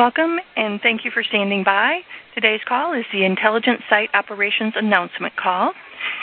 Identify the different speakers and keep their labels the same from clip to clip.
Speaker 1: Welcome, and thank you for standing by. Today's call is the Intelligent Site Operations Announcement Call.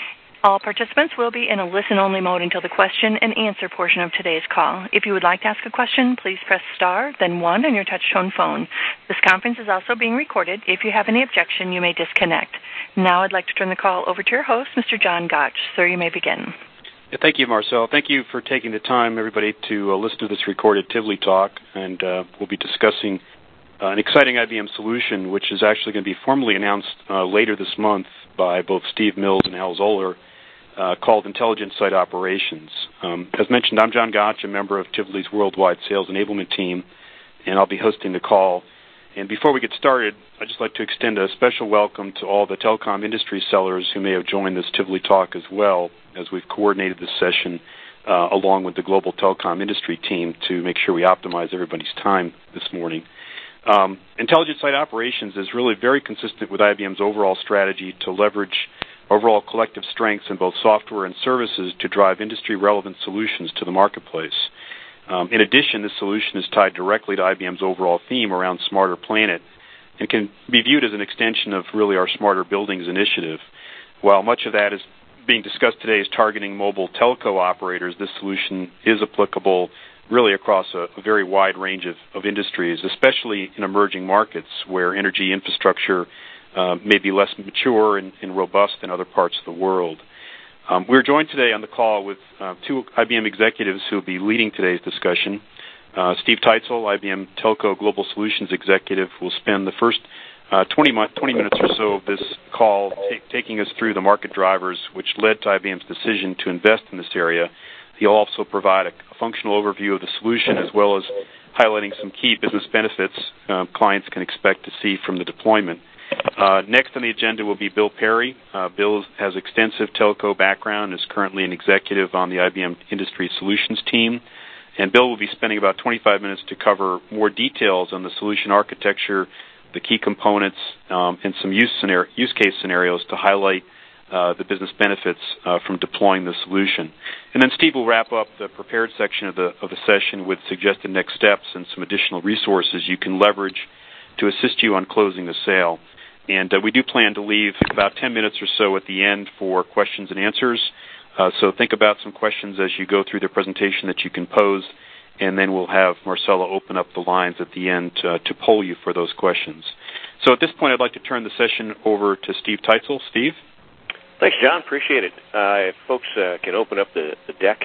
Speaker 1: All participants will be in a listen-only mode until the question and answer portion of today's call. If you would like to ask a question, please press star, then 1 on your touch-tone phone. This conference is also being recorded. If you have any objection, you may disconnect. Now I'd like to turn the call over to your host, Mr. John Gotch. Sir, you may begin.
Speaker 2: Thank you, Marcel. Thank you for taking the time, everybody, to listen to this recorded Tivoli Talk, and we'll be discussing an exciting IBM solution, which is actually going to be formally announced later this month by both Steve Mills and Al Zoller, called Intelligent Site Operations. As mentioned, I'm John Gotch, a member of Tivoli's Worldwide Sales Enablement Team, and I'll be hosting the call. And before we get started, I'd just like to extend a special welcome to all the telecom industry sellers who may have joined this Tivoli Talk as well, as we've coordinated this session along with the global telecom industry team to make sure we optimize everybody's time this morning. Intelligent Site Operations is really very consistent with IBM's overall strategy to leverage overall collective strengths in both software and services to drive industry-relevant solutions to the marketplace. In addition, this solution is tied directly to IBM's overall theme around Smarter Planet and can be viewed as an extension of really our Smarter Buildings initiative. While much of that is being discussed today is targeting mobile telco operators, this solution is applicable really across a very wide range of industries, especially in emerging markets where energy infrastructure may be less mature and robust than other parts of the world. We're joined today on the call with two IBM executives who will be leading today's discussion. Steve Teitzel, IBM Telco Global Solutions Executive, will spend the first 20 minutes or so of this call taking us through the market drivers which led to IBM's decision to invest in this area. He'll also provide a functional overview of the solution as well as highlighting some key business benefits clients can expect to see from the deployment. Next on the agenda will be Bill Perry. Bill has extensive telco background and is currently an executive on the IBM Industry Solutions team. And Bill will be spending about 25 minutes to cover more details on the solution architecture, the key components, and some use case scenarios to highlight the business benefits from deploying the solution. And then Steve will wrap up the prepared section of the session with suggested next steps and some additional resources you can leverage to assist you on closing the sale. And we do plan to leave about 10 minutes or so at the end for questions and answers. So think about some questions as you go through the presentation that you can pose, and then we'll have Marcella open up the lines at the end to poll you for those questions. So at this point, I'd like to turn the session over to Steve Teitzel. Steve?
Speaker 3: Thanks, John. Appreciate it. If folks can open up the deck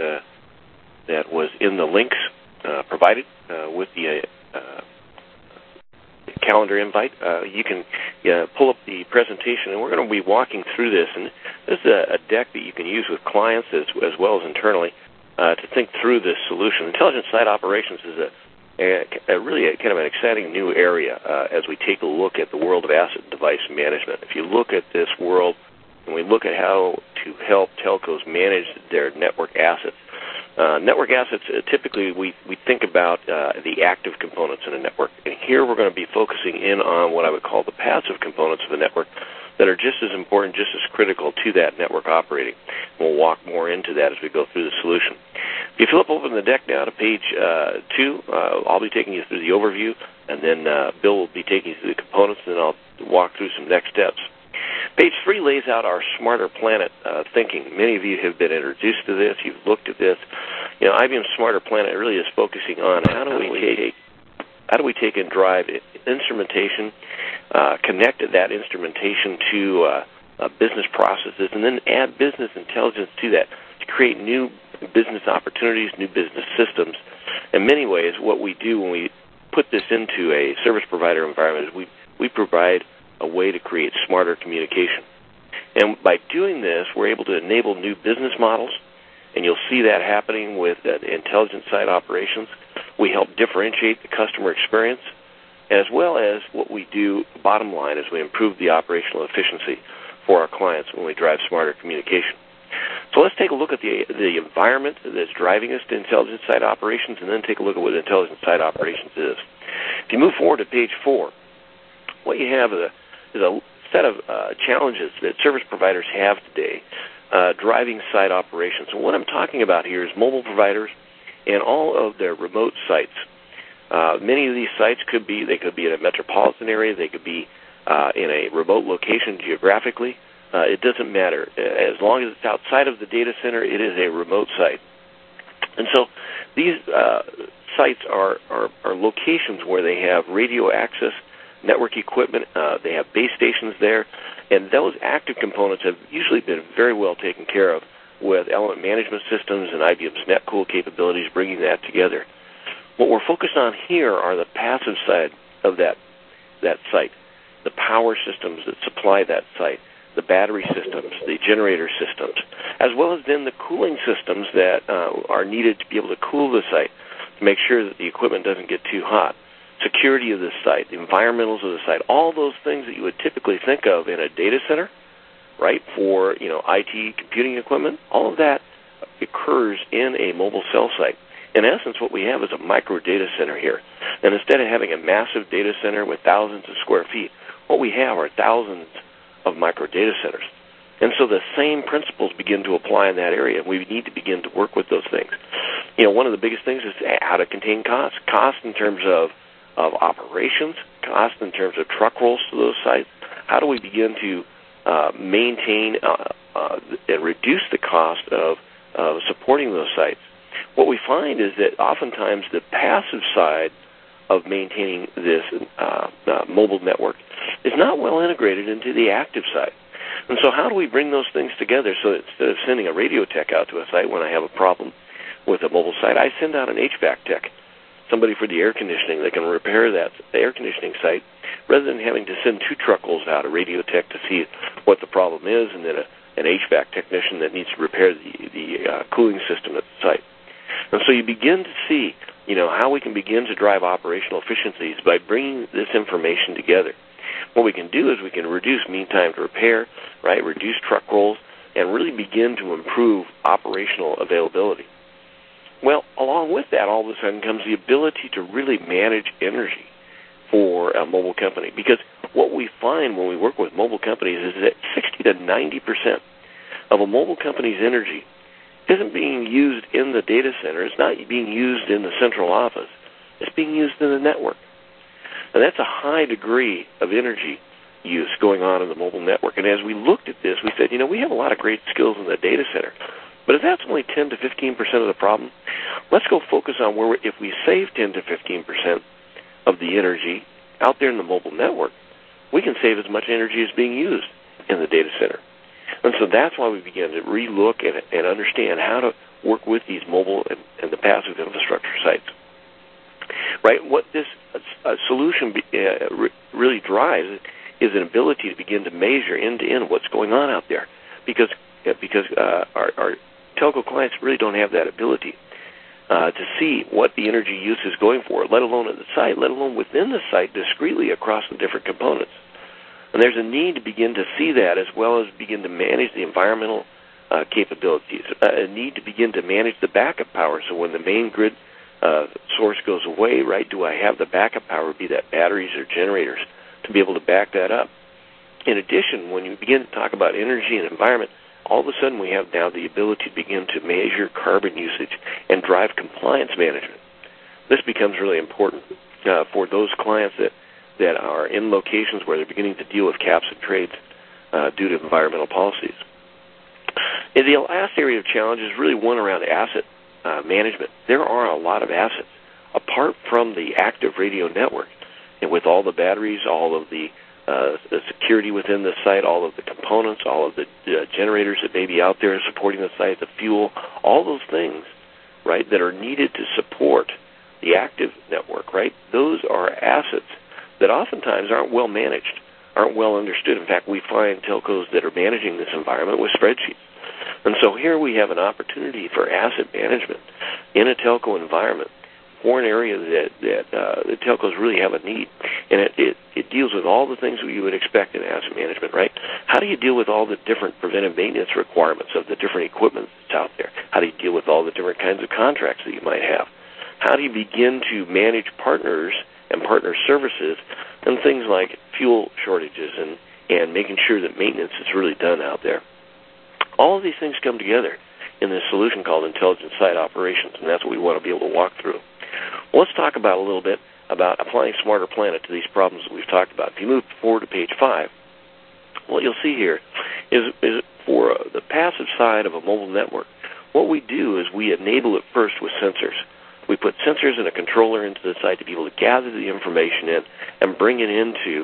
Speaker 3: that was in the links provided with the calendar invite, you can pull up the presentation, and we're going to be walking through this. And this is a deck that you can use with clients as well as internally to think through this solution. Intelligent Site Operations is really kind of an exciting new area as we take a look at the world of asset and device management. If you look at this world and we look at how to help telcos manage their network assets, typically we think about the active components in a network. And here we're going to be focusing in on what I would call the passive components of a network that are just as important, just as critical to that network operating. We'll walk more into that as we go through the solution. If you flip open the deck now to page 2, I'll be taking you through the overview, and then Bill will be taking you through the components, and then I'll walk through some next steps. Page 3 lays out our Smarter Planet thinking. Many of you have been introduced to this. You've looked at this. You know, IBM's Smarter Planet really is focusing on how do we take and drive instrumentation, connect that instrumentation to business processes, and then add business intelligence to that to create new business opportunities, new business systems. In many ways, what we do when we put this into a service provider environment is we provide a way to create smarter communication. And by doing this, we're able to enable new business models, and you'll see that happening with Intelligent Site Operations. We help differentiate the customer experience, as well as what we do, bottom line, is we improve the operational efficiency for our clients when we drive smarter communication. So let's take a look at the environment that's driving us to Intelligent Site Operations, and then take a look at what Intelligent Site Operations is. If you move forward to page 4, what you have is a set of challenges that service providers have today driving site operations. And what I'm talking about here is mobile providers and all of their remote sites. Many of these sites could be in a metropolitan area, they could be in a remote location geographically. It doesn't matter. As long as it's outside of the data center, it is a remote site. And so these sites are locations where they have radio access, network equipment, they have base stations there, and those active components have usually been very well taken care of with element management systems and IBM's NetCool capabilities bringing that together. What we're focused on here are the passive side of that site, the power systems that supply that site, the battery systems, the generator systems, as well as then the cooling systems that are needed to be able to cool the site to make sure that the equipment doesn't get too hot, security of the site, the environmentals of the site, all those things that you would typically think of in a data center, right, for IT computing equipment, all of that occurs in a mobile cell site. In essence, what we have is a micro data center here. And instead of having a massive data center with thousands of square feet, what we have are thousands of micro data centers. And so the same principles begin to apply in that area. We need to begin to work with those things. One of the biggest things is how to contain costs. Cost in terms of operations, cost in terms of truck rolls to those sites. How do we begin to maintain and reduce the cost of supporting those sites? What we find is that oftentimes the passive side of maintaining this mobile network is not well integrated into the active side. And so how do we bring those things together so that instead of sending a radio tech out to a site when I have a problem with a mobile site, I send out an HVAC tech, somebody for the air conditioning that can repair the air conditioning site, rather than having to send two truck rolls out, a radio tech to see what the problem is, and then an HVAC technician that needs to repair the cooling system at the site. And so you begin to see, how we can begin to drive operational efficiencies by bringing this information together. What we can do is we can reduce mean time to repair, right, reduce truck rolls, and really begin to improve operational availability. Well, along with that, all of a sudden comes the ability to really manage energy for a mobile company. Because what we find when we work with mobile companies is that 60 to 90% of a mobile company's energy isn't being used in the data center. It's not being used in the central office. It's being used in the network. And that's a high degree of energy use going on in the mobile network. And as we looked at this, we said, we have a lot of great skills in the data center. But if that's only 10 to 15% of the problem, let's go focus on where if we save 10 to 15% of the energy out there in the mobile network, we can save as much energy as being used in the data center. And so that's why we began to relook and understand how to work with these mobile and the passive infrastructure sites. Right? What this solution really drives is an ability to begin to measure end-to-end what's going on out there, because our telco clients really don't have that ability to see what the energy use is going for, let alone at the site, let alone within the site discretely across the different components. And there's a need to begin to see that as well as begin to manage the environmental capabilities, a need to begin to manage the backup power. So when the main grid source goes away, right, do I have the backup power, be that batteries or generators, to be able to back that up? In addition, when you begin to talk about energy and environment, all of a sudden we have now the ability to begin to measure carbon usage and drive compliance management. This becomes really important for those clients that are in locations where they're beginning to deal with caps and trades due to environmental policies. And the last area of challenge is really one around asset management. There are a lot of assets apart from the active radio network, and with all the batteries, all of the security within the site, all of the components, all of the generators that may be out there supporting the site, the fuel, all those things, right, that are needed to support the active network, right? Those are assets that oftentimes aren't well managed, aren't well understood. In fact, we find telcos that are managing this environment with spreadsheets. And so here we have an opportunity for asset management in a telco environment for an area that the telcos really have a need. And it deals with all the things that you would expect in asset management, right? How do you deal with all the different preventive maintenance requirements of the different equipment that's out there? How do you deal with all the different kinds of contracts that you might have? How do you begin to manage partners and partner services and things like fuel shortages and making sure that maintenance is really done out there? All of these things come together in this solution called Intelligent Site Operations, and that's what we want to be able to walk through. Well, let's talk about a little bit about applying Smarter Planet to these problems that we've talked about. If you move forward to page 5, what you'll see here is for the passive side of a mobile network, what we do is we enable it first with sensors. We put sensors and a controller into the site to be able to gather the information in and bring it into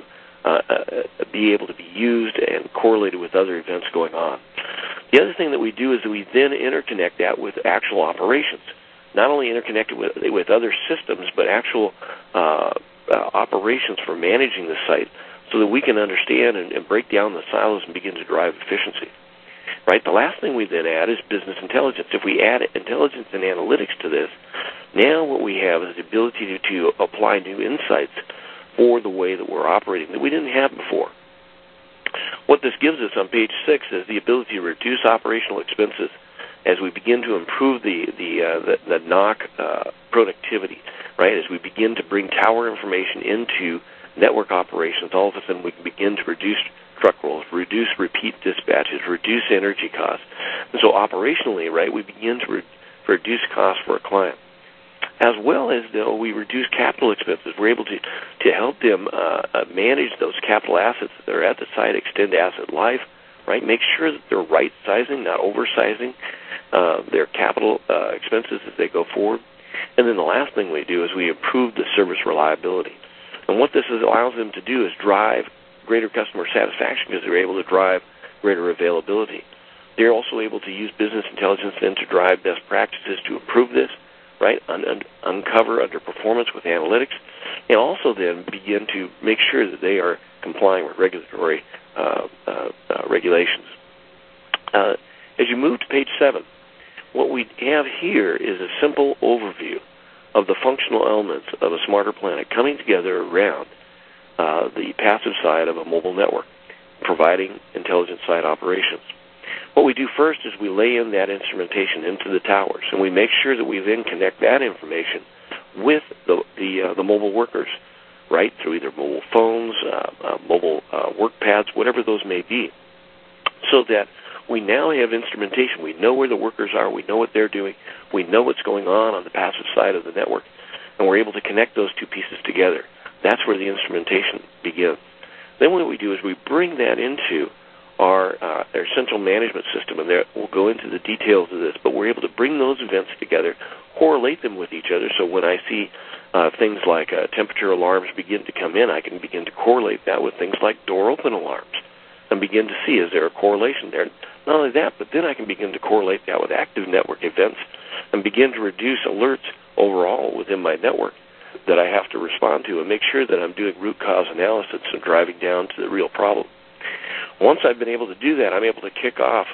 Speaker 3: be able to be used and correlated with other events going on. The other thing that we do is that we then interconnect that with actual operations. Not only interconnect it with other systems, but actual operations for managing the site so that we can understand and break down the silos and begin to drive efficiency. Right? The last thing we then add is business intelligence. If we add intelligence and analytics to this, now what we have is the ability to apply new insights for the way that we're operating that we didn't have before. What this gives us on page 6 is the ability to reduce operational expenses as we begin to improve the NOC productivity, right? As we begin to bring tower information into network operations, all of a sudden we can begin to reduce truck rolls, reduce repeat dispatches, reduce energy costs. And so operationally, right, we begin to reduce costs for a client. As well as, though, we reduce capital expenses. We're able to help them manage those capital assets that are at the site, extend asset life, right? Make sure that they're right-sizing, not oversizing their capital expenses as they go forward. And then the last thing we do is we improve the service reliability. And what this allows them to do is drive greater customer satisfaction because they're able to drive greater availability. They're also able to use business intelligence then to drive best practices to improve this, right, uncover underperformance with analytics, and also then begin to make sure that they are complying with regulatory regulations. As you move to page 7, what we have here is a simple overview of the functional elements of a Smarter Planet coming together around the passive side of a mobile network, providing intelligent site operations. What we do first is we lay in that instrumentation into the towers, and we make sure that we then connect that information with the mobile workers, right, through either mobile phones, mobile work pads, whatever those may be, so that we now have instrumentation. We know where the workers are. We know what they're doing. We know what's going on the passive side of the network, and we're able to connect those two pieces together. That's where the instrumentation begins. Then what we do is we bring that into our central management system, and we'll go into the details of this, but we're able to bring those events together, correlate them with each other, so when I see things like temperature alarms begin to come in, I can begin to correlate that with things like door open alarms and begin to see, is there a correlation there? Not only that, but then I can begin to correlate that with active network events and begin to reduce alerts overall within my network that I have to respond to and make sure that I'm doing root cause analysis and driving down to the real problem. Once I've been able to do that, I'm able to kick off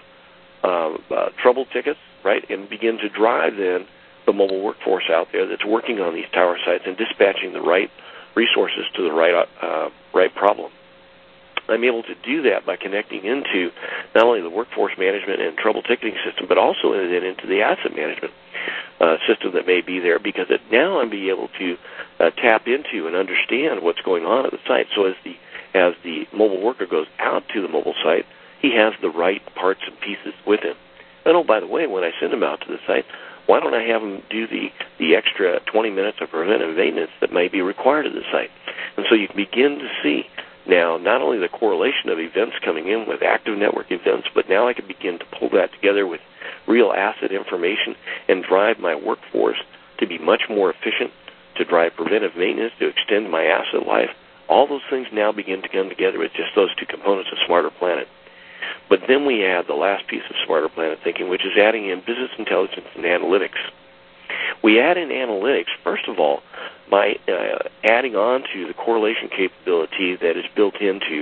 Speaker 3: trouble tickets, right, and begin to drive then the mobile workforce out there that's working on these tower sites and dispatching the right resources to the right problem. I'm able to do that by connecting into not only the workforce management and trouble ticketing system, but also then into the asset management system that may be there, because now I'm being able to tap into and understand what's going on at the site. So as the mobile worker goes out to the mobile site, he has the right parts and pieces with him. And oh, by the way, when I send him out to the site, why don't I have him do the extra 20 minutes of preventive maintenance that may be required at the site? And so you can begin to see now not only the correlation of events coming in with active network events, but now I can begin to pull that together with real asset information and drive my workforce to be much more efficient, to drive preventive maintenance, to extend my asset life. All those things now begin to come together with just those two components of Smarter Planet. But then we add the last piece of Smarter Planet thinking, which is adding in business intelligence and analytics. We add in analytics, first of all, by adding on to the correlation capability that is built into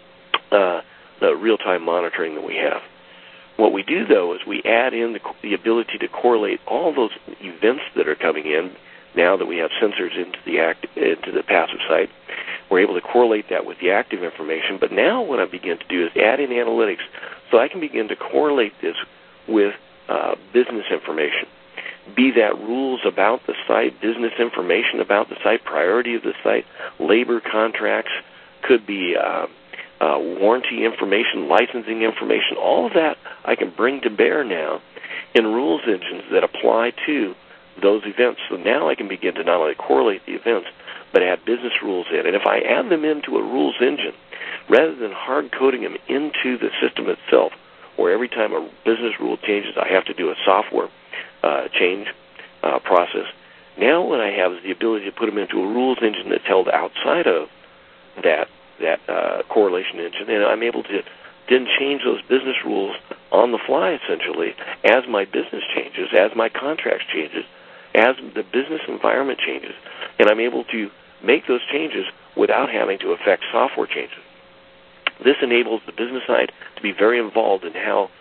Speaker 3: the real-time monitoring that we have. What we do, though, is we add in the ability to correlate all those events that are coming in now that we have sensors into the passive site. We're able to correlate that with the active information. But now what I begin to do is add in analytics so I can begin to correlate this with business information. Be that rules about the site, business information about the site, priority of the site, labor contracts, could be warranty information, licensing information. All of that I can bring to bear now in rules engines that apply to those events. So now I can begin to not only correlate the events, but add business rules in. And if I add them into a rules engine, rather than hard-coding them into the system itself, where every time a business rule changes, I have to do a software change process, now what I have is the ability to put them into a rules engine that's held outside of that correlation engine, and I'm able to then change those business rules on the fly, essentially, as my business changes, as my contracts changes, as the business environment changes, and I'm able to make those changes without having to affect software changes. This enables the business side to be very involved in how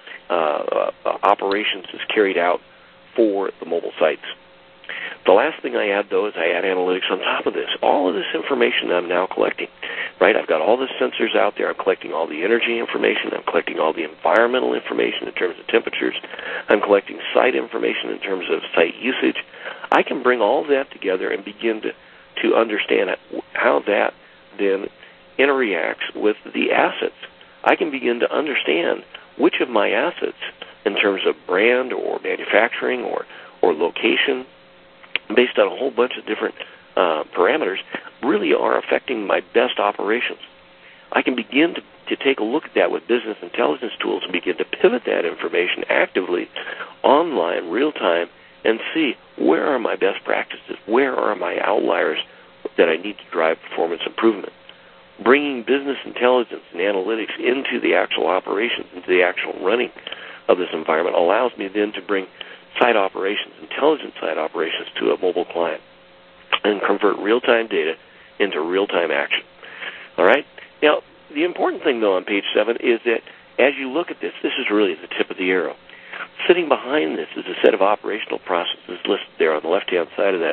Speaker 3: operations is carried out for the mobile sites. The last thing I add, though, is I add analytics on top of this. All of this information I'm now collecting, right? I've got all the sensors out there. I'm collecting all the energy information. I'm collecting all the environmental information in terms of temperatures. I'm collecting site information in terms of site usage. I can bring all that together and begin to understand how that then interacts with the assets. I can begin to understand which of my assets, in terms of brand or manufacturing or location, based on a whole bunch of different parameters, really are affecting my best operations. I can begin to take a look at that with business intelligence tools and begin to pivot that information actively, online, real time, and see where are my best practices, where are my outliers that I need to drive performance improvement. Bringing business intelligence and analytics into the actual operations, into the actual running of this environment, allows me then to bring site operations, intelligent site operations, to a mobile client and convert real-time data into real-time action. All right? Now, the important thing, though, on page 7 is that as you look at this, this is really the tip of the arrow. Sitting behind this is a set of operational processes listed there on the left-hand side of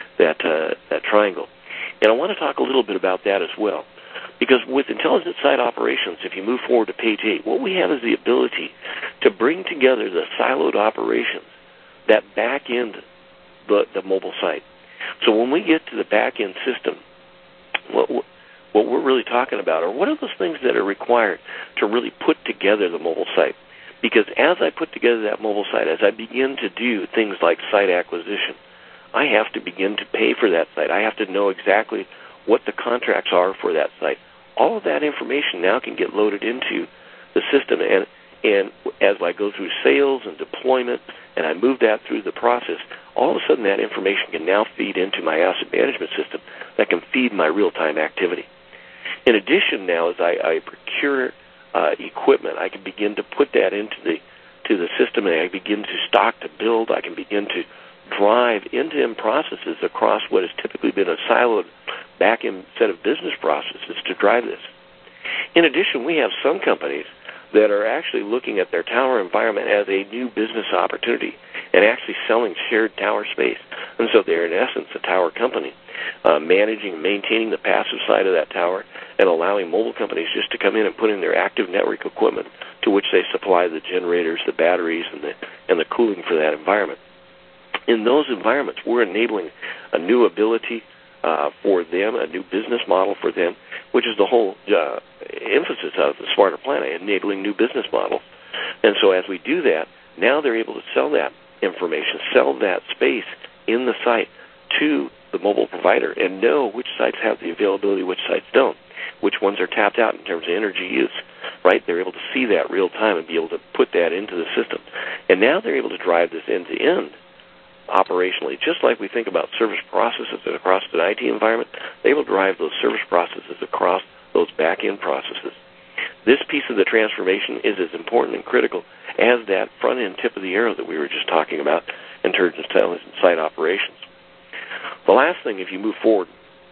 Speaker 3: that triangle. And I want to talk a little bit about that as well. Because with intelligent site operations, if you move forward to page 8, what we have is the ability to bring together the siloed operations that back end the mobile site. So when we get to the back end system, what we're really talking about are what are those things that are required to really put together the mobile site. Because as I put together that mobile site, as I begin to do things like site acquisition, I have to begin to pay for that site. I have to know exactly what the contracts are for that site. All of that information now can get loaded into the system, and as I go through sales and deployment and I move that through the process, all of a sudden that information can now feed into my asset management system that can feed my real-time activity. In addition, now as I procure equipment, I can begin to put that into the system, and I begin to stock, to build. I can begin to drive end-to-end processes across what has typically been a siloed back-end set of business processes to drive this. In addition, we have some companies that are actually looking at their tower environment as a new business opportunity and actually selling shared tower space. And so they're, in essence, a tower company, managing and maintaining the passive side of that tower and allowing mobile companies just to come in and put in their active network equipment to which they supply the generators, the batteries, and the cooling for that environment. In those environments, we're enabling a new ability for them, a new business model for them, which is the whole emphasis of the Smarter Planet, enabling new business models. And so as we do that, now they're able to sell that information, sell that space in the site to the mobile provider and know which sites have the availability, which sites don't, which ones are tapped out in terms of energy use, right? They're able to see that real time and be able to put that into the system. And now they're able to drive this end-to-end operationally, just like we think about service processes across an IT environment. They will drive those service processes across those back-end processes. This piece of the transformation is as important and critical as that front-end tip of the arrow that we were just talking about in terms of site operations. The last thing, if you move forward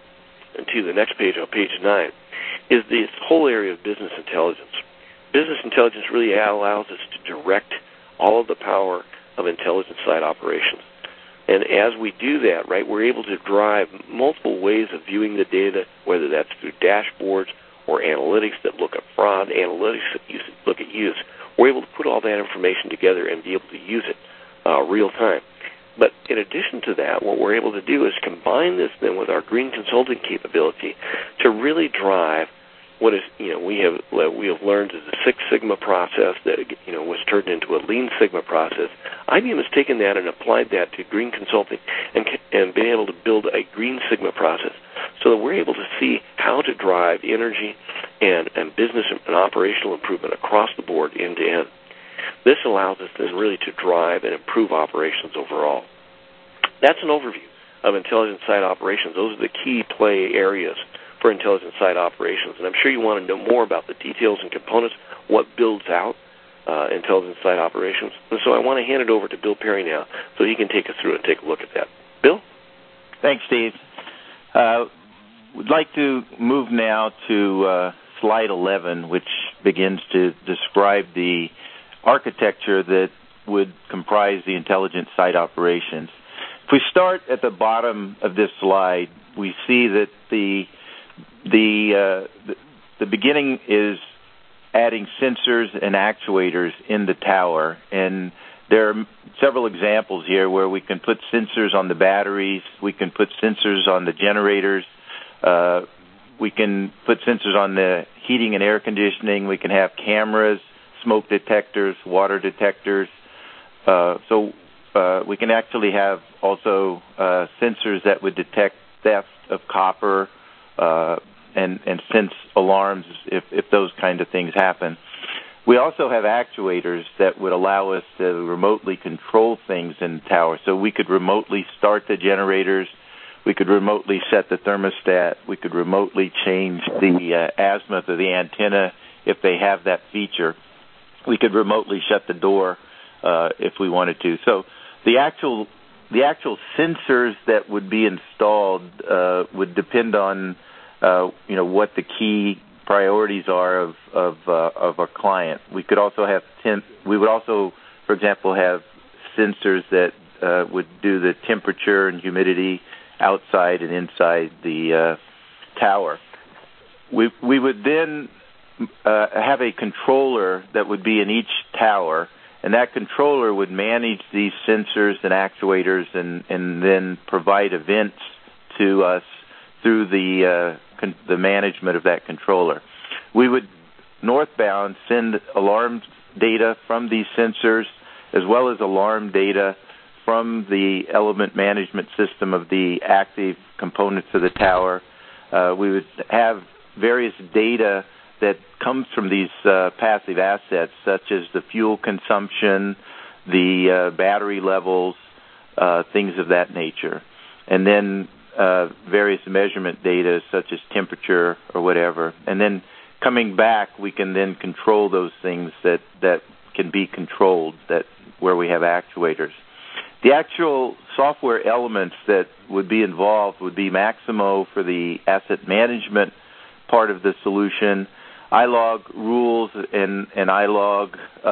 Speaker 3: to the next page, on page 9, is this whole area of business intelligence. Business intelligence really allows us to direct all of the power of intelligent site operations. And as we do that, right, we're able to drive multiple ways of viewing the data, whether that's through dashboards or analytics that look at fraud, analytics that look at use. We're able to put all that information together and be able to use it real time. But in addition to that, what we're able to do is combine this then with our green consulting capability to really drive we have learned is the Six Sigma process that was turned into a Lean Sigma process. IBM has taken that and applied that to green consulting and been able to build a Green Sigma process so that we're able to see how to drive energy and business and operational improvement across the board end to end. This allows us then really to drive and improve operations overall. That's an overview of intelligent site operations. Those are the key play areas for intelligent site operations. And I'm sure you want to know more about the details and components, what builds out intelligent site operations. And so I want to hand it over to Bill Perry now so he can take us through and take a look at that. Bill?
Speaker 4: Thanks, Steve. We'd like to move now to slide 11, which begins to describe the architecture that would comprise the intelligent site operations. If we start at the bottom of this slide, we see that the beginning is adding sensors and actuators in the tower, and there are several examples here where we can put sensors on the batteries, we can put sensors on the generators, we can put sensors on the heating and air conditioning, we can have cameras, smoke detectors, water detectors, so we can actually have also sensors that would detect theft of copper and sense alarms if those kind of things happen. We also have actuators that would allow us to remotely control things in the tower. So we could remotely start the generators, we could remotely set the thermostat, we could remotely change the azimuth of the antenna if they have that feature. We could remotely shut the door if we wanted to. So the actual sensors that would be installed would depend on what the key priorities are of our client. We could also have we would also, for example, have sensors that would do the temperature and humidity outside and inside the tower. We would then have a controller that would be in each tower, and that controller would manage these sensors and actuators and then provide events to us through the management of that controller. We would northbound send alarm data from these sensors as well as alarm data from the element management system of the active components of the tower. We would have various data that comes from these passive assets, such as the fuel consumption, the battery levels, things of that nature. And then various measurement data, such as temperature or whatever. And then coming back, we can then control those things that can be controlled, where we have actuators. The actual software elements that would be involved would be Maximo for the asset management part of the solution, iLog rules and iLog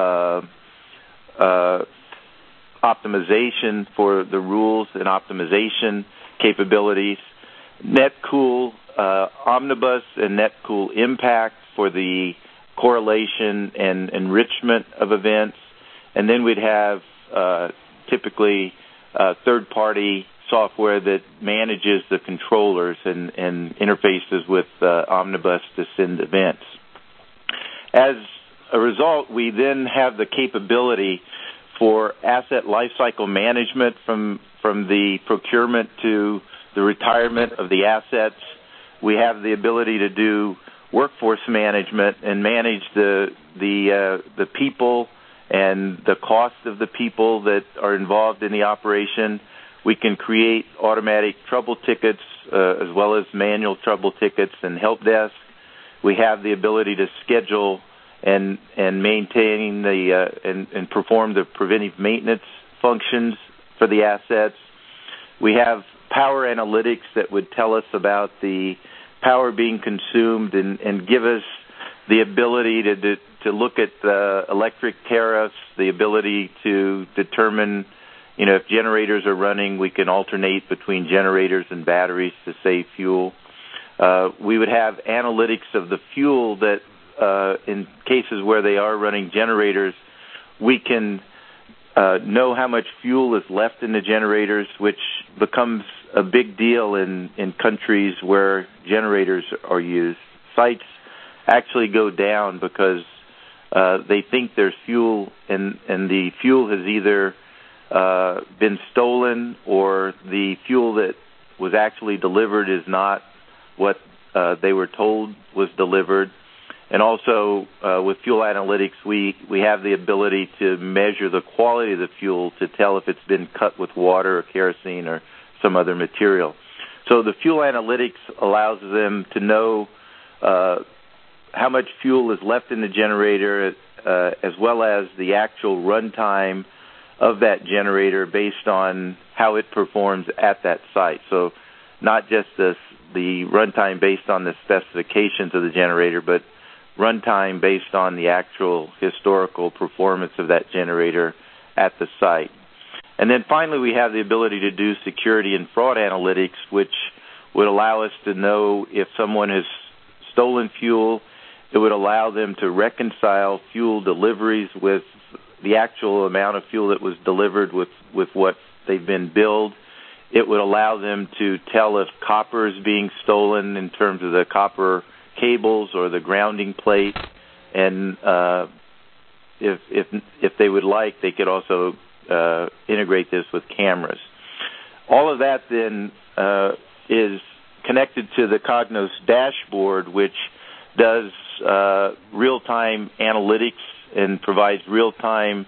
Speaker 4: optimization for the rules and optimization capabilities, NetCool Omnibus and NetCool Impact for the correlation and enrichment of events, and then we'd have typically third-party software that manages the controllers and interfaces with Omnibus to send events. As a result, we then have the capability for asset lifecycle management from the procurement to the retirement of the assets. We have the ability to do workforce management and manage the people and the cost of the people that are involved in the operation. We can create automatic trouble tickets as well as manual trouble tickets and help desk. We have the ability to schedule and maintain and perform the preventive maintenance functions for the assets. We have power analytics that would tell us about the power being consumed and give us the ability to look at the electric tariffs, the ability to determine, if generators are running, we can alternate between generators and batteries to save fuel. We would have analytics of the fuel that, in cases where they are running generators, we can know how much fuel is left in the generators, which becomes a big deal in countries where generators are used. Sites actually go down because they think there's fuel, and the fuel has either been stolen or the fuel that was actually delivered is not what they were told was delivered. And also, with fuel analytics, we have the ability to measure the quality of the fuel to tell if it's been cut with water or kerosene or some other material. So the fuel analytics allows them to know how much fuel is left in the generator, as well as the actual runtime of that generator based on how it performs at that site. So not just the runtime based on the specifications of the generator, but runtime based on the actual historical performance of that generator at the site. And then finally, we have the ability to do security and fraud analytics, which would allow us to know if someone has stolen fuel. It would allow them to reconcile fuel deliveries with the actual amount of fuel that was delivered with what they've been billed. It would allow them to tell if copper is being stolen in terms of the copper cables or the grounding plate, and if they would like, they could also integrate this with cameras. All of that then is connected to the Cognos dashboard, which does real-time analytics and provides real-time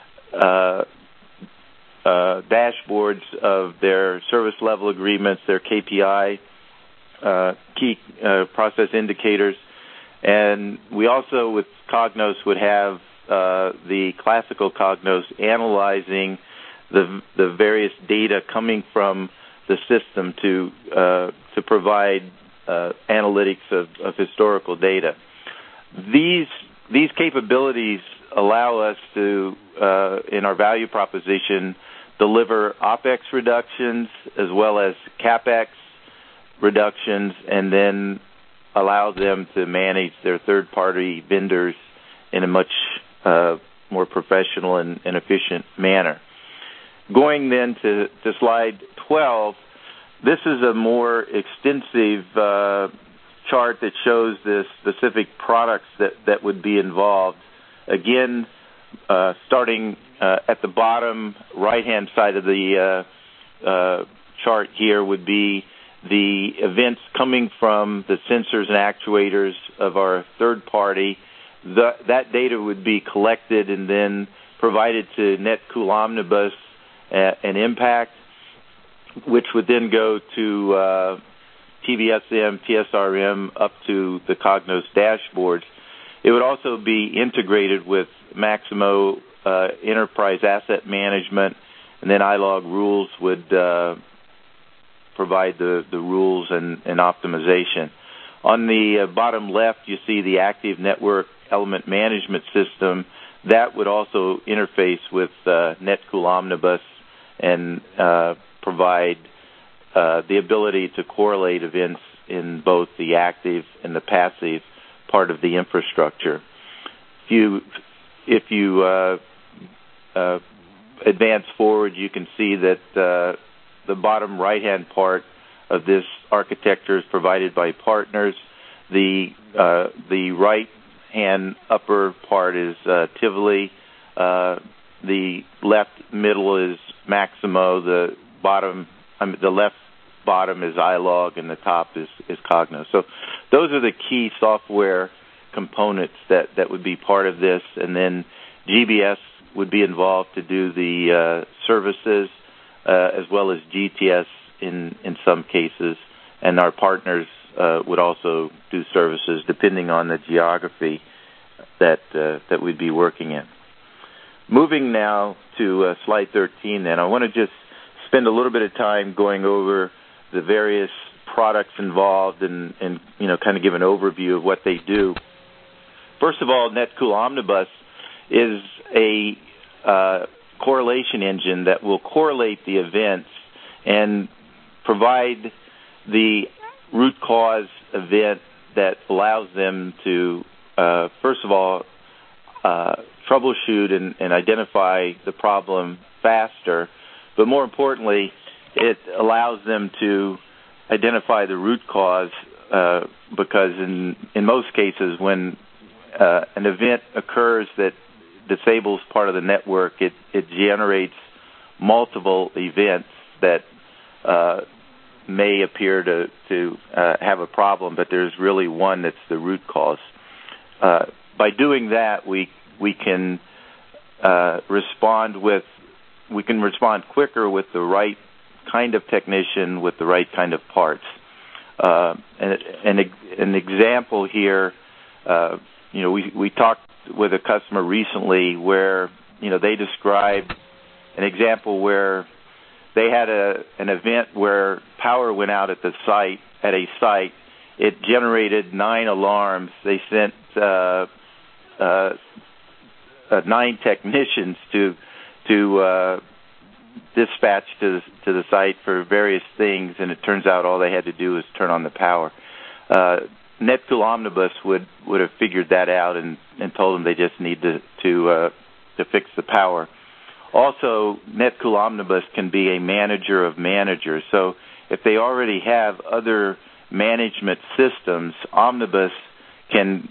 Speaker 4: dashboards of their service level agreements, their KPI, key process indicators. And we also, with Cognos, would have the classical Cognos analyzing the various data coming from the system to provide analytics of historical data. These capabilities allow us to, in our value proposition, deliver OPEX reductions as well as CAPEX reductions, and then allow them to manage their third-party vendors in a much more professional and efficient manner. Going then to slide 12, this is a more extensive chart that shows the specific products that would be involved. Again, starting at the bottom right-hand side of the chart here would be the events coming from the sensors and actuators of our third party. That data would be collected and then provided to Netcool Omnibus and Impact, which would then go to TVSM, TSRM, up to the Cognos dashboards. It would also be integrated with Maximo Enterprise Asset Management, and then iLog Rules would provide the rules and optimization. On the bottom left, you see the Active Network Element Management System. That would also interface with Netcool Omnibus and provide the ability to correlate events in both the active and the passive part of the infrastructure. If you advance forward, you can see that the bottom right-hand part of this architecture is provided by partners. The right-hand upper part is Tivoli. The left middle is Maximo. The left bottom is iLog, and the top is Cognos. So those are the key software components that would be part of this, and then GBS would be involved to do the services, as well as GTS in some cases, and our partners would also do services depending on the geography that we'd be working in. Moving now to slide 13, then I want to just spend a little bit of time going over the various products involved and kind of give an overview of what they do. First of all, Netcool Omnibus is a correlation engine that will correlate the events and provide the root cause event that allows them to, first of all, troubleshoot and identify the problem faster, but more importantly, it allows them to identify the root cause because in most cases when an event occurs that disables part of the network, it generates multiple events that may appear to have a problem, but there's really one that's the root cause. By doing that, we can respond quicker with the right kind of technician with the right kind of parts. An example here, we talked with a customer recently where they described an example where they had an event where power went out at a site. It generated 9 alarms. They sent 9 technicians to dispatch to the site for various things, and it turns out all they had to do was turn on the power. NetCool Omnibus would have figured that out and told them they just need to fix the power. Also, NetCool Omnibus can be a manager of managers. So if they already have other management systems, Omnibus can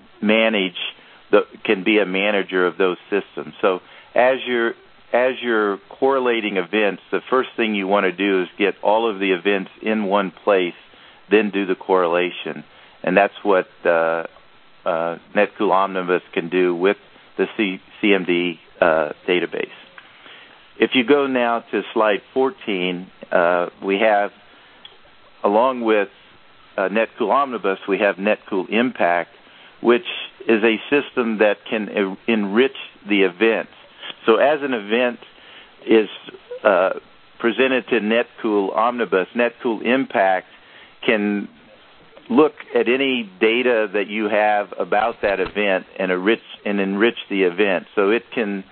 Speaker 4: be a manager of those systems. So as you're correlating events, the first thing you want to do is get all of the events in one place, then do the correlation. And that's what NetCool Omnibus can do with the CMD database. If you go now to slide 14, we have, along with NetCool Omnibus, we have NetCool Impact, which is a system that can enrich the events. So as an event is presented to NetCool Omnibus, NetCool Impact can look at any data that you have about that event and enrich the event. So it can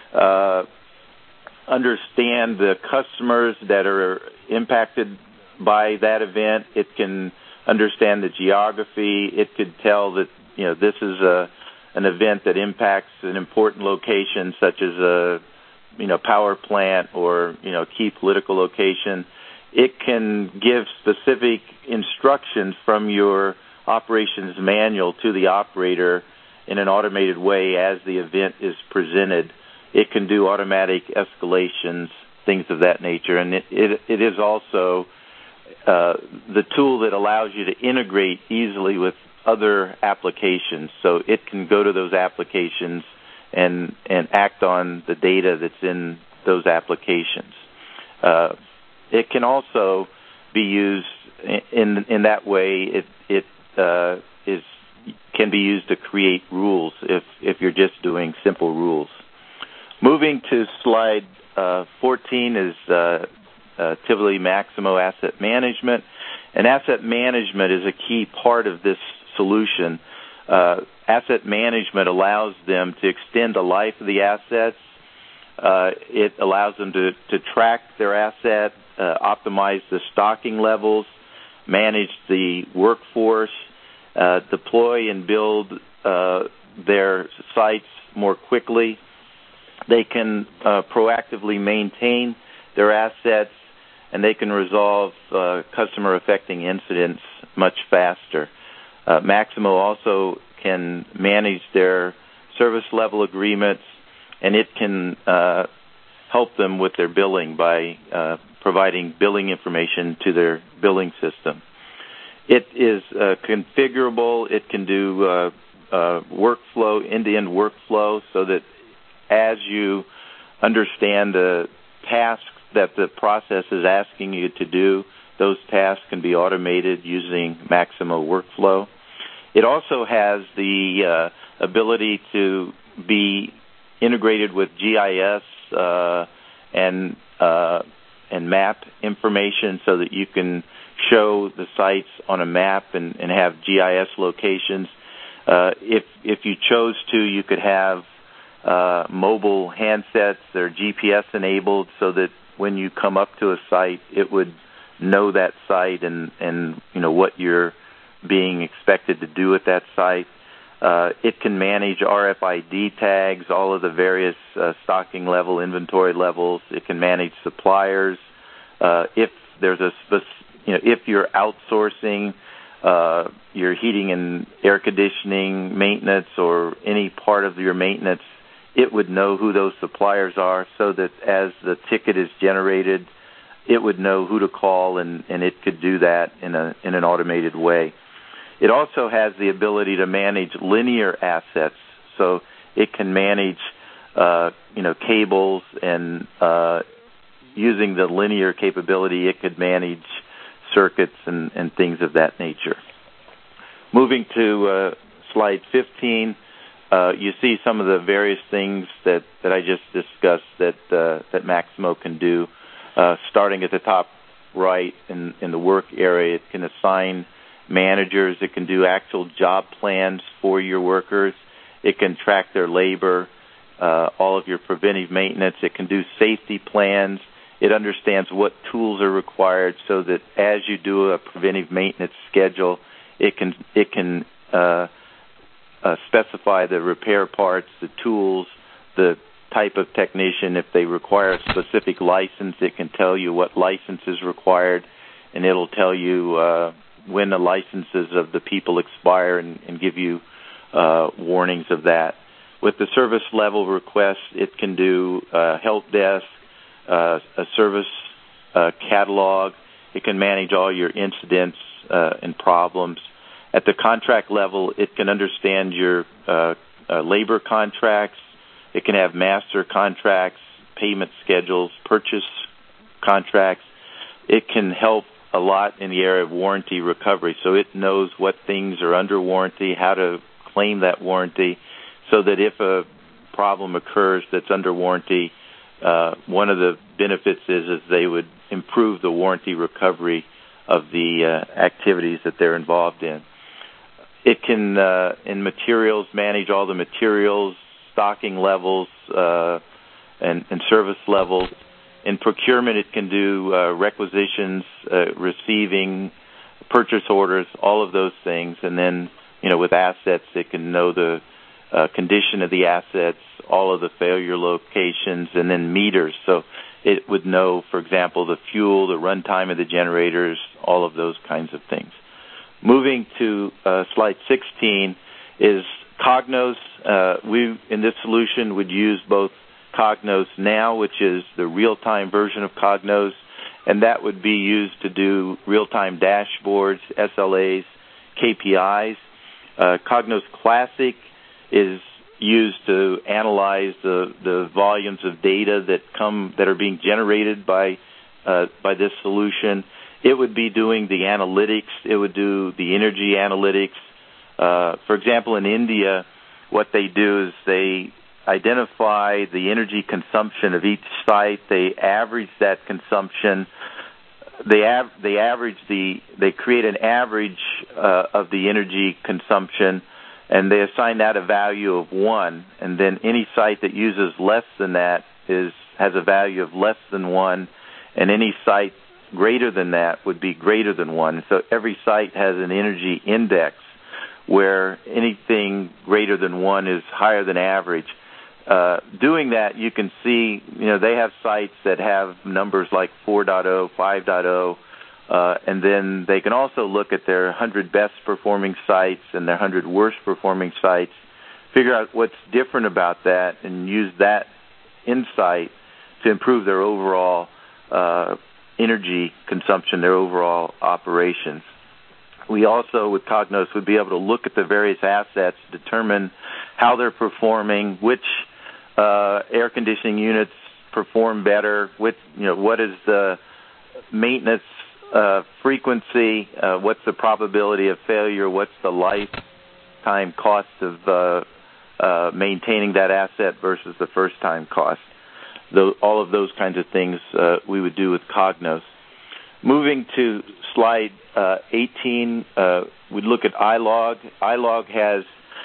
Speaker 4: understand the customers that are impacted by that event. It can understand the geography. It could tell that this is an event that impacts an important location, such as a power plant or key political location. It can give specific instructions from your operations manual to the operator in an automated way as the event is presented. It can do automatic escalations, things of that nature. And it is also the tool that allows you to integrate easily with other applications. So it can go to those applications and act on the data that's in those applications. It can also be used in that way. It can be used to create rules if you're just doing simple rules. Moving to slide 14 is Tivoli Maximo Asset Management. And asset management is a key part of this solution. Asset management allows them to extend the life of the assets. It allows them to track their asset, optimize the stocking levels, manage the workforce, deploy and build their sites more quickly. They can proactively maintain their assets, and they can resolve customer-affecting incidents much faster. Maximo also can manage their service level agreements, and it can help them with their billing by providing billing information to their billing system. It is configurable. It can do workflow, end-to-end workflow, so that as you understand the tasks that the process is asking you to do, those tasks can be automated using Maximo Workflow. It also has the ability to be integrated with GIS and map information, so that you can show the sites on a map and have GIS locations. If you chose to, you could have mobile handsets that are GPS enabled, so that when you come up to a site, it would know that site and what you're being expected to do at that site. It can manage RFID tags, all of the various stocking level, inventory levels. It can manage suppliers. If there's if you're outsourcing your heating and air conditioning maintenance or any part of your maintenance, it would know who those suppliers are so that as the ticket is generated, it would know who to call, and it could do that in an automated way. It also has the ability to manage linear assets, so it can manage cables, and using the linear capability, it could manage circuits and things of that nature. Moving to slide 15, you see some of the various things that I just discussed that Maximo can do. Starting at the top right in the work area, it can assign managers. It can do actual job plans for your workers. It can track their labor, all of your preventive maintenance. It can do safety plans. It understands what tools are required so that as you do a preventive maintenance schedule, it can specify the repair parts, the tools, the type of technician. If they require a specific license, it can tell you what license is required, and it'll tell you when the licenses of the people expire and give you warnings of that. With the service level request, it can do help desk, a service catalog. It can manage all your incidents and problems. At the contract level, it can understand your labor contracts. It can have master contracts, payment schedules, purchase contracts. It can help a lot in the area of warranty recovery. So it knows what things are under warranty, how to claim that warranty, so that if a problem occurs that's under warranty, one of the benefits is they would improve the warranty recovery of the activities that they're involved in. It can, in materials, manage all the materials, stocking levels, and service levels. In procurement, it can do requisitions, receiving, purchase orders, all of those things. And then, with assets, it can know the condition of the assets, all of the failure locations, and then meters. So it would know, for example, the fuel, the runtime of the generators, all of those kinds of things. Moving to slide 16 is Cognos. We, in this solution, would use both Cognos Now, which is the real-time version of Cognos, and that would be used to do real-time dashboards, SLAs, KPIs. Cognos Classic is used to analyze the volumes of data that are being generated by this solution. It would be doing the analytics. It would do the energy analytics. For example, in India, what they do is they identify the energy consumption of each site. They average that consumption. They create an average of the energy consumption, and they assign that a value of 1. And then any site that uses less than that has a value of less than 1, and any site greater than that would be greater than 1. So every site has an energy index where anything greater than 1 is higher than average. Doing that, you can see, they have sites that have numbers like 4.0, 5.0, and then they can also look at their 100 best performing sites and their 100 worst performing sites, figure out what's different about that, and use that insight to improve their overall energy consumption, their overall operations. We also, with Cognos, would be able to look at the various assets, determine how they're performing, which air conditioning units perform better, what is the maintenance frequency, what's the probability of failure, what's the lifetime cost of maintaining that asset versus the first-time cost. All of those kinds of things we would do with Cognos. Moving to slide 18, we'd look at iLog. iLog has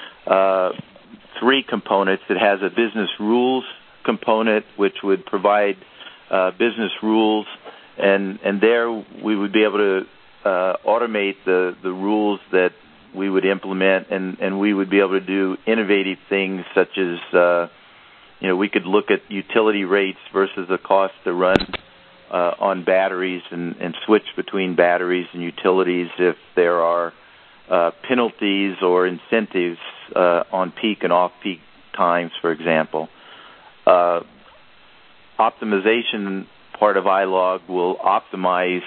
Speaker 4: 3 components. It has a business rules component, which would provide business rules, and there we would be able to automate the rules that we would implement, and we would be able to do innovative things such as we could look at utility rates versus the cost to run on batteries and switch between batteries and utilities if there are penalties or incentives on peak and off-peak times, for example. Optimization part of iLog will optimize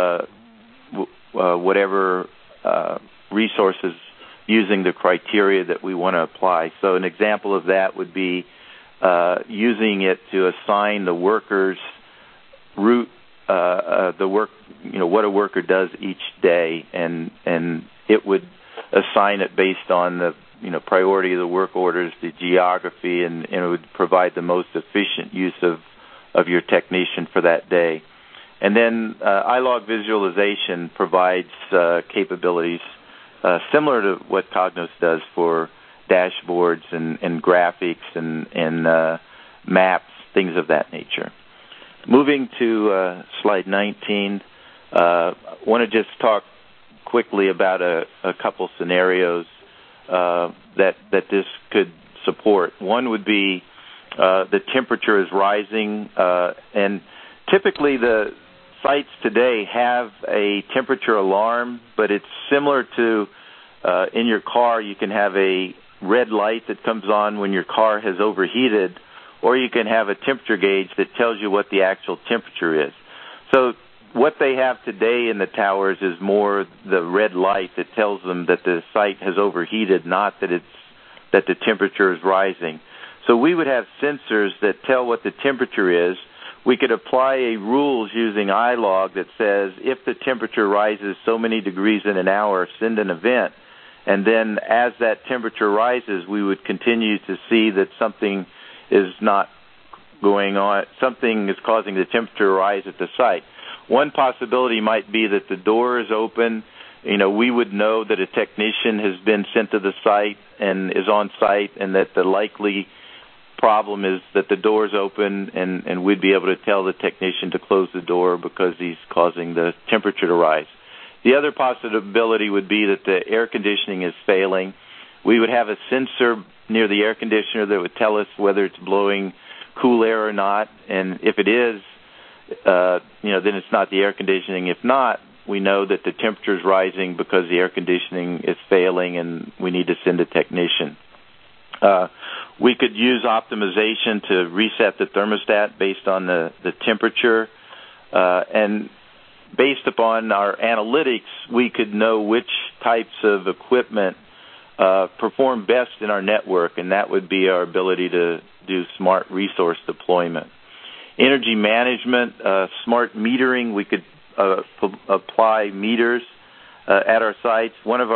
Speaker 4: whatever resources using the criteria that we want to apply. So an example of that would be using it to assign the worker's route, the work, what a worker does each day, and it would assign it based on the priority of the work orders, the geography, and it would provide the most efficient use of your technician for that day. And then iLog visualization provides capabilities similar to what Cognos does for dashboards and graphics and maps, things of that nature. Moving to slide 19, I want to just talk quickly about a couple scenarios that this could support. One would be the temperature is rising, and typically the sites today have a temperature alarm, but it's similar to in your car. You can have a red light that comes on when your car has overheated, or you can have a temperature gauge that tells you what the actual temperature is. So what they have today in the towers is more the red light that tells them that the site has overheated, not that the temperature is rising. So we would have sensors that tell what the temperature is. We could apply a rules using iLog that says if the temperature rises so many degrees in an hour, send an event. And then as that temperature rises, we would continue to see that something is not going on, something is causing the temperature to rise at the site. One possibility might be that the door is open. We would know that a technician has been sent to the site and is on site, and that the likely problem is that the door is open, and we'd be able to tell the technician to close the door because he's causing the temperature to rise. The other possibility would be that the air conditioning is failing. We would have a sensor near the air conditioner that would tell us whether it's blowing cool air or not, and if it is, then it's not the air conditioning. If not, we know that the temperature is rising because the air conditioning is failing and we need to send a technician. We could use optimization to reset the thermostat based on the temperature, and based upon our analytics, we could know which types of equipment perform best in our network, and that would be our ability to do smart resource deployment. Energy management, smart metering, we could apply meters at our sites. One of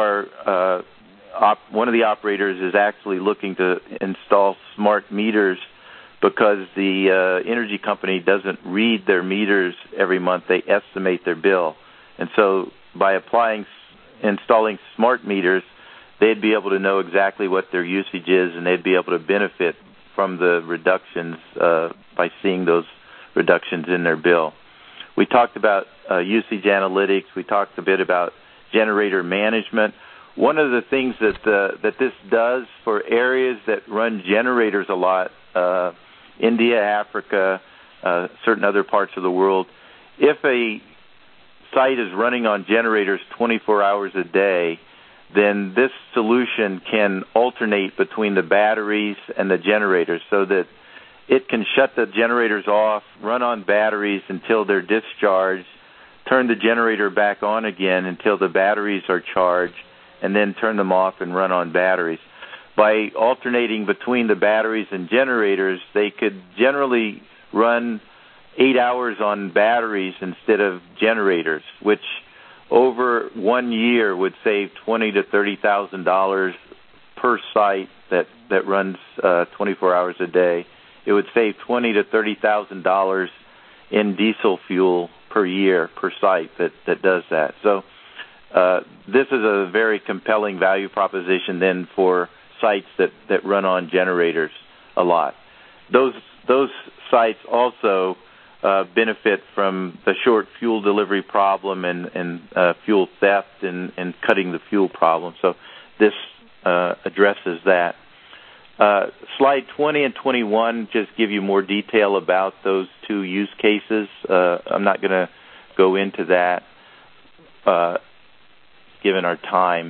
Speaker 4: the operators is actually looking to install smart meters because the energy company doesn't read their meters every month. They estimate their bill. And so by installing smart meters, they'd be able to know exactly what their usage is, and they'd be able to benefit from the reductions by seeing those reductions in their bill. We talked about usage analytics. We talked a bit about generator management. One of the things that this does for areas that run generators a lot, India, Africa, certain other parts of the world, if a site is running on generators 24 hours a day, then this solution can alternate between the batteries and the generators so that it can shut the generators off, run on batteries until they're discharged, turn the generator back on again until the batteries are charged, and then turn them off and run on batteries. By alternating between the batteries and generators, they could generally run 8 hours on batteries instead of generators, which over 1 year would save $20,000 to $30,000 per site that runs 24 hours a day. It would save $20,000 to $30,000 in diesel fuel per year per site that does that. So this is a very compelling value proposition then for sites that run on generators a lot. Those sites also benefit from the short fuel delivery problem and fuel theft and cutting the fuel problem. So this addresses that. Slide 20 and 21 just give you more detail about those two use cases. I'm not going to go into that. given our time.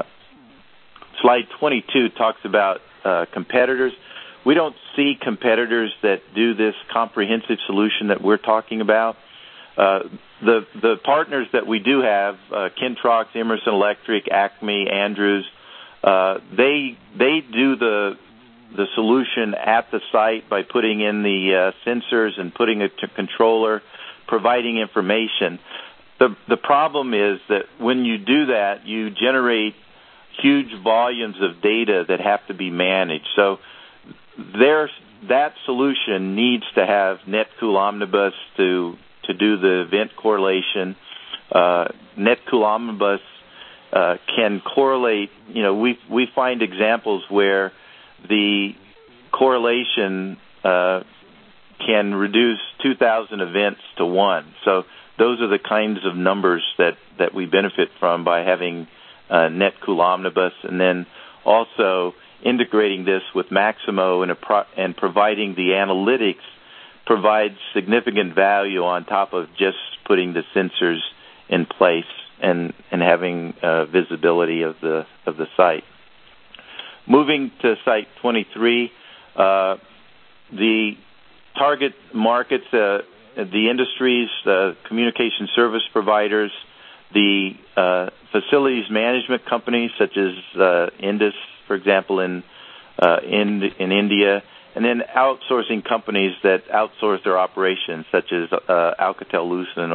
Speaker 4: Slide 22 talks about competitors. We don't see competitors that do this comprehensive solution that we're talking about. The partners that we do have, Kintrox, Emerson Electric, Acme, Andrews, they do the solution at the site by putting in the sensors and putting a controller, providing information. The problem is that when you do that, you generate huge volumes of data that have to be managed. So that solution needs to have NetCool Omnibus to do the event correlation. NetCool Omnibus can correlate. We find examples where the correlation can reduce 2,000 events to 1. So those are the kinds of numbers that we benefit from by having NetCool Omnibus, and then also integrating this with Maximo and providing the analytics provides significant value on top of just putting the sensors in place and having visibility of the site. Moving to Site 23, the target markets, the industries, communication service providers, the facilities management companies such as Indus, for example, in India, and then outsourcing companies that outsource their operations, such as Alcatel-Lucent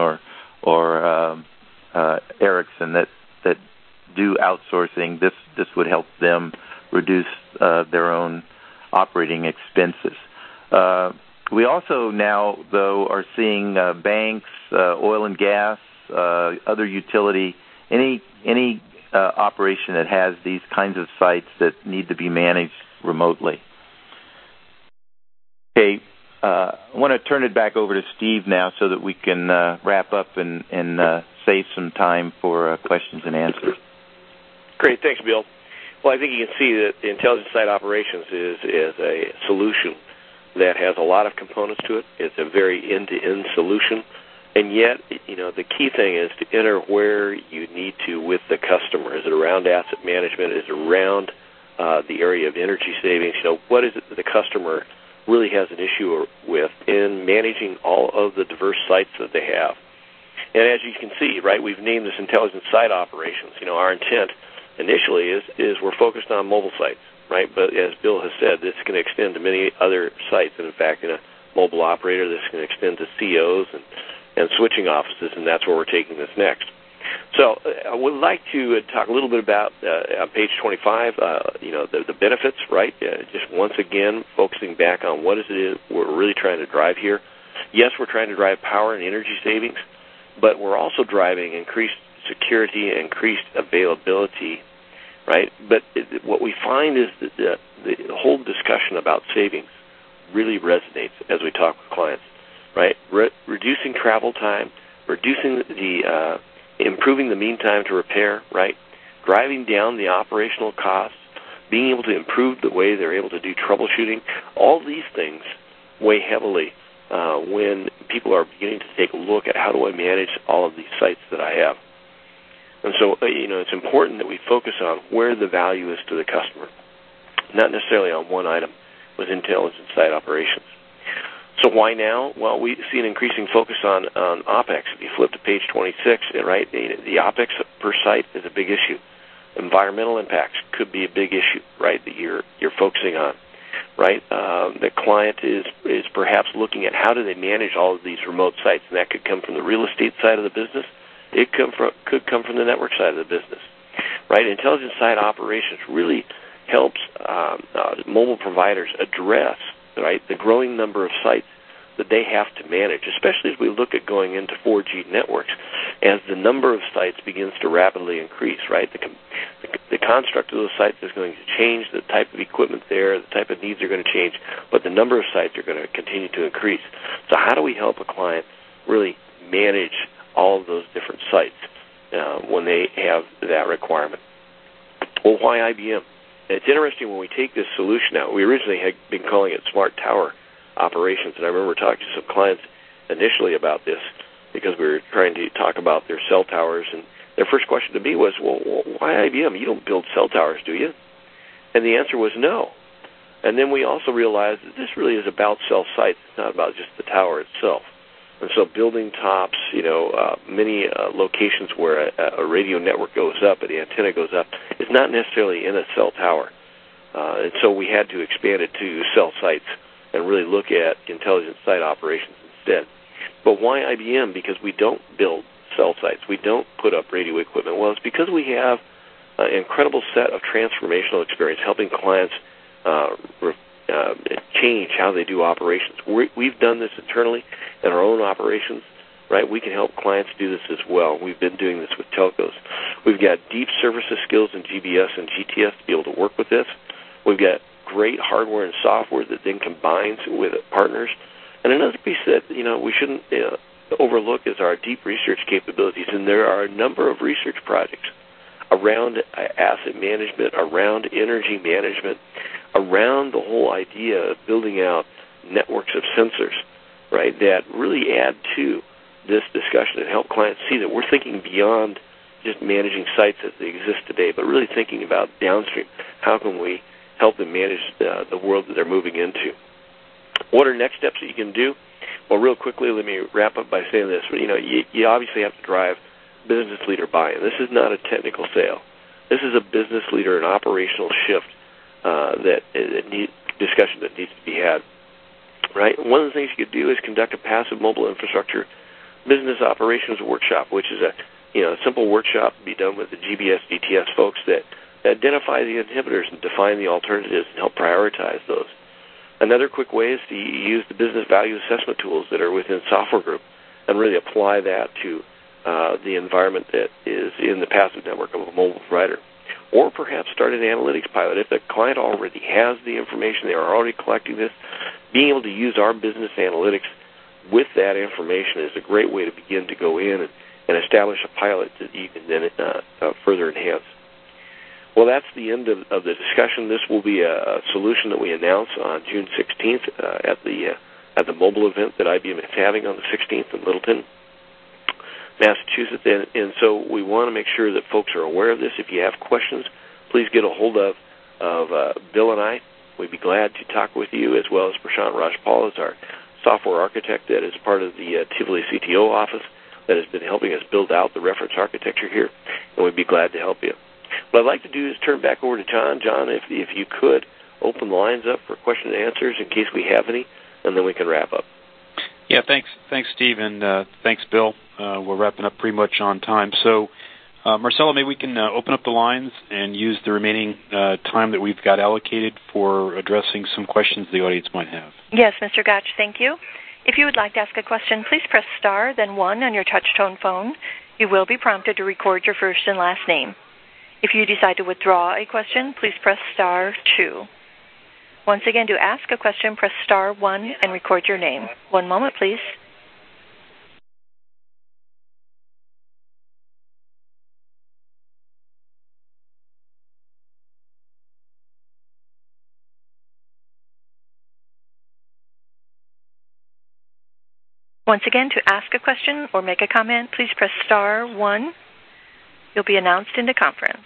Speaker 4: or Ericsson that do outsourcing. This would help them reduce their own operating expenses. We also now, though, are seeing banks, oil and gas, other utility, any operation that has these kinds of sites that need to be managed remotely. Okay, I want to turn it back over to Steve now so that we can wrap up and save some time for questions and answers.
Speaker 3: Great, thanks, Bill. Well, I think you can see that the Intelligent Site Operations is a solution that has a lot of components to it. It's a very end-to-end solution. And yet, the key thing is to enter where you need to with the customer. Is it around asset management? Is it around the area of energy savings? What is it that the customer really has an issue with in managing all of the diverse sites that they have? And as you can see, right, we've named this Intelligent Site Operations. Our intent initially is we're focused on mobile sites, right? But as Bill has said, this can extend to many other sites. And in fact, in a mobile operator, this can extend to COs and switching offices, and that's where we're taking this next. So I would like to talk a little bit about, on page 25, the benefits, right? Just once again, focusing back on what is it we're really trying to drive here. Yes, we're trying to drive power and energy savings, but we're also driving increased security, increased availability, right? But what we find is that the whole discussion about savings really resonates as we talk with clients, right? Reducing travel time, reducing improving the mean time to repair, right? Driving down the operational costs, being able to improve the way they're able to do troubleshooting. All these things weigh heavily when people are beginning to take a look at how do I manage all of these sites that I have. And so, it's important that we focus on where the value is to the customer, not necessarily on one item with Intelligent Site Operations. So why now? Well, we see an increasing focus on OPEX. If you flip to page 26, right, the OPEX per site is a big issue. Environmental impacts could be a big issue, right, that you're focusing on, right? The client is perhaps looking at how do they manage all of these remote sites, and that could come from the real estate side of the business. It could come from the network side of the business, right? Intelligent Site Operations really helps mobile providers address, right, the growing number of sites that they have to manage, especially as we look at going into 4G networks. As the number of sites begins to rapidly increase, right, the construct of those sites is going to change, the type of equipment there, the type of needs are going to change, but the number of sites are going to continue to increase. So how do we help a client really manage all of those different sites when they have that requirement? Well, why IBM? It's interesting when we take this solution out. We originally had been calling it Smart Tower Operations, and I remember talking to some clients initially about this because we were trying to talk about their cell towers, and their first question to me was, well, why IBM? You don't build cell towers, do you? And the answer was no. And then we also realized that this really is about cell sites. It's not about just the tower itself. And so building tops, many locations where a radio network goes up and the antenna goes up is not necessarily in a cell tower. And so we had to expand it to cell sites and really look at intelligent site operations instead. But why IBM? Because we don't build cell sites. We don't put up radio equipment. Well, it's because we have an incredible set of transformational experience helping clients change how they do operations. We've done this internally in our own operations, right? We can help clients do this as well. We've been doing this with telcos. We've got deep services skills in GBS and GTS to be able to work with this. We've got great hardware and software that then combines with partners. And another piece that, we shouldn't overlook is our deep research capabilities. And there are a number of research projects around asset management, around energy management, around the whole idea of building out networks of sensors, right, that really add to this discussion and help clients see that we're thinking beyond just managing sites as they exist today, but really thinking about downstream. How can we help them manage the world that they're moving into? What are next steps that you can do? Well, real quickly, let me wrap up by saying this. You obviously have to drive business leader buy-in. This is not a technical sale. This is a business leader, an operational shift discussion that needs to be had. Right? One of the things you could do is conduct a passive mobile infrastructure business operations workshop, which is a simple workshop to be done with the GBS, GTS folks that identify the inhibitors and define the alternatives and help prioritize those. Another quick way is to use the business value assessment tools that are within Software Group and really apply that to the environment that is in the passive network of a mobile provider. Or perhaps start an analytics pilot. If the client already has the information, they are already collecting this, being able to use our business analytics with that information is a great way to begin to go in and establish a pilot that you can then further enhance. Well, that's the end of the discussion. This will be a solution that we announce on June 16th at the mobile event that IBM is having on the 16th in Littleton, Massachusetts. And so we want to make sure that folks are aware of this. If you have questions, please get a hold of Bill and I. We'd be glad to talk with you, as well as Prashant Rajpal, is our software architect that is part of the Tivoli CTO office that has been helping us build out the reference architecture here, and we'd be glad to help you. What I'd like to do is turn back over to John. John, if you could, open the lines up for question and answers in case we have any, and then we can wrap up.
Speaker 2: Yeah, thanks, Steve, and thanks, Bill. We're wrapping up pretty much on time. So, Marcella, maybe we can open up the lines and use the remaining time that we've got allocated for addressing some questions the audience might have.
Speaker 1: Yes, Mr. Gotch, thank you. If you would like to ask a question, please press star, then 1 on your touch-tone phone. You will be prompted to record your first and last name. If you decide to withdraw a question, please press star 2. Once again, to ask a question, press star 1 and record your name. One moment, please. Once again, to ask a question or make a comment, please press star 1. You'll be announced in the conference.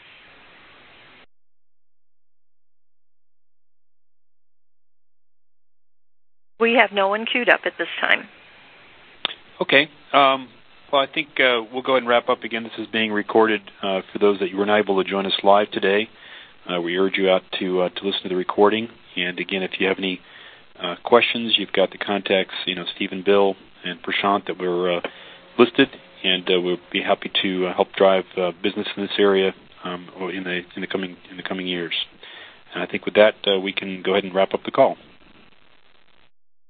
Speaker 1: We have no one queued up at this time.
Speaker 2: Okay. Well, I think we'll go ahead and wrap up. Again, this is being recorded for those that you were not able to join us live today. We urge you out to listen to the recording. And again, if you have any questions, you've got the contacts, Steve and Bill and Prashant that were listed, and we'll be happy to help drive business in this area in the coming years. And I think with that, we can go ahead and wrap up the call.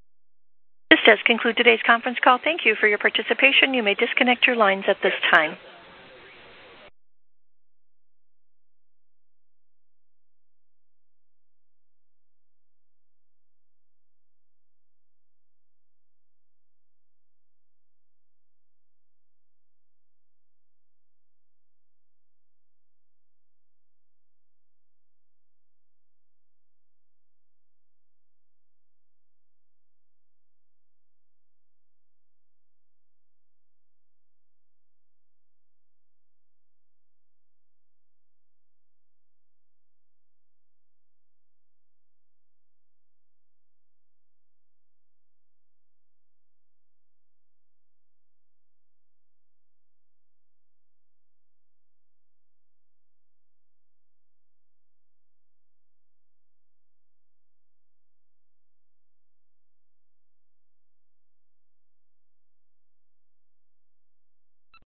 Speaker 1: This does conclude today's conference call. Thank you for your participation. You may disconnect your lines at this time.